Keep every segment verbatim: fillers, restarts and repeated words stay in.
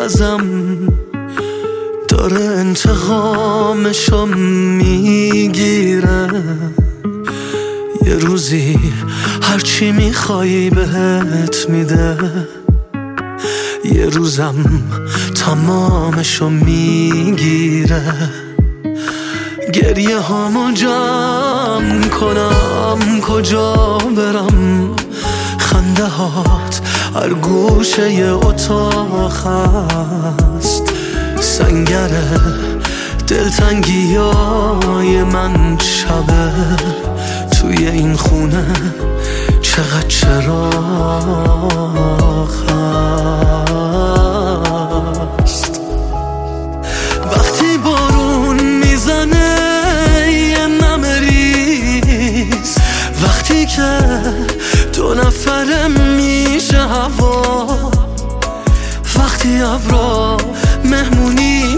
ازم داره انتقامشو میگیره. یه روزی هرچی میخوای بهت میده، یه روزم تمامشو میگیره. گریه هامو جمع کنم کجا برم، خنده هات هر گوشه ی اتاق هست. سنگره دلتنگی های من شبه، توی این خونه چقدر چراغ هست. وقتی بارون میزنه یه نمه ریز، وقتی که دو نفره میشه هوا، وقتی ابرا مهمونی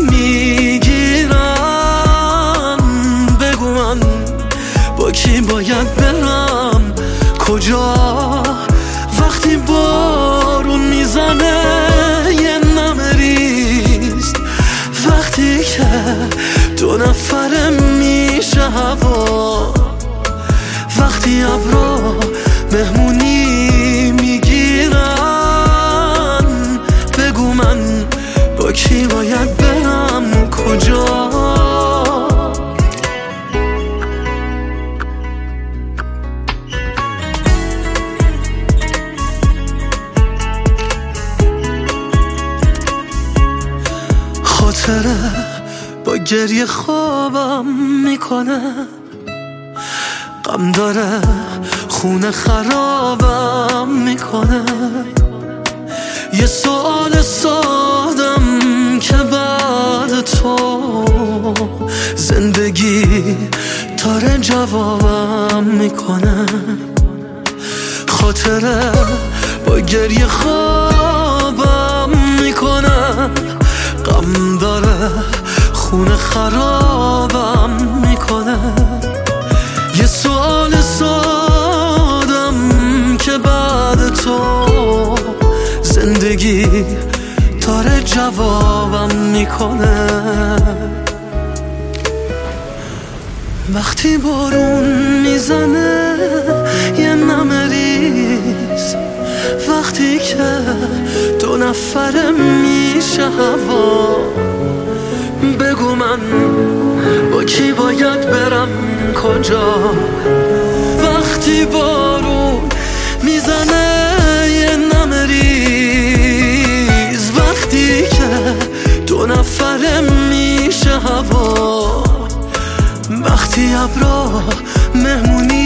میگیرن، بگو من با کی باید برم کجا. وقتی بارون میزنه یه نمه ریز، وقتی که دو نفره میشه هوا، وقتی ابرا مهمونی میگیرن، بگو من با کی باید برم کجا. خاطره با گریه خوابم میکنه، غم داره خونه خرابم میکنه. یه سوال سادم که بعد تو زندگی داره جوابم میکنه. خاطره با گریه خوابم میکنه، غم داره خونه خرابم میکنه. یه سوال سادم که بعد تو زندگی داره جوابم میکنه. وقتی بارون میزنه یه نمه ریز، وقتی که دو نفره میشه هوا، بگو من با کی باید برم کجا. وقتی بارون میزنه یه نمه ریز، وقتی که دو نفره میشه هوا، وقتی ابرا مهمونی